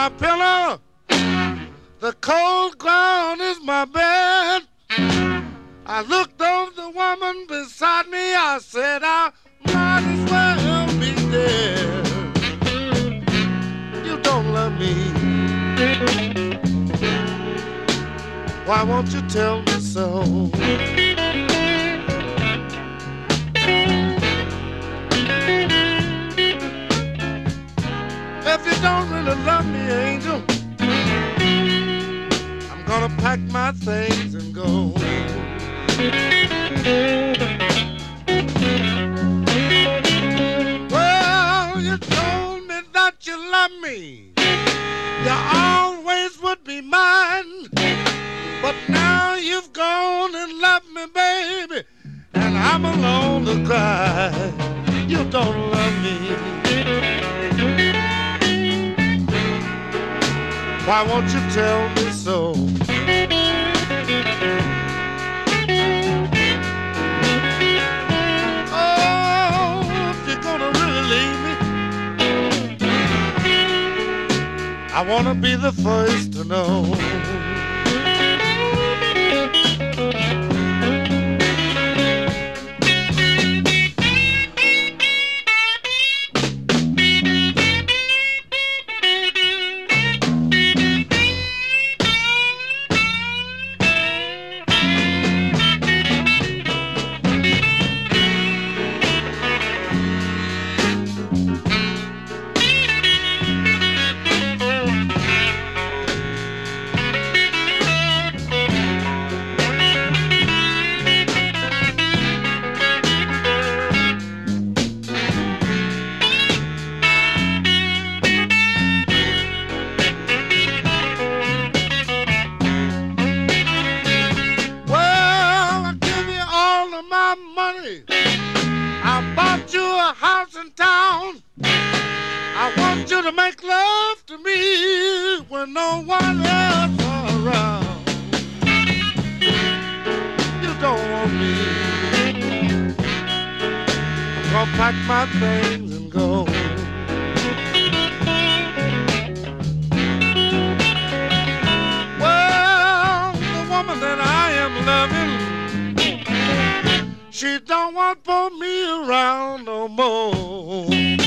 my pillow, the cold ground is my bed. I looked over the woman beside me, I said I might as well be dead. You don't love me, why won't you tell me so? If you don't really love me, angel, I'm gonna pack my things and go. Well, you told me that you love me, you always would be mine. But now you've gone and left me, baby, and I'm alone to cry. You don't love me, why won't you tell me so? Oh, if you're gonna really leave me, I wanna be the first to know. I bought you a house in town. I want you to make love to me when no one else around. You don't want me, I'm gonna pack my things and go. Well, the woman that I am loving, she don't want for me around no more.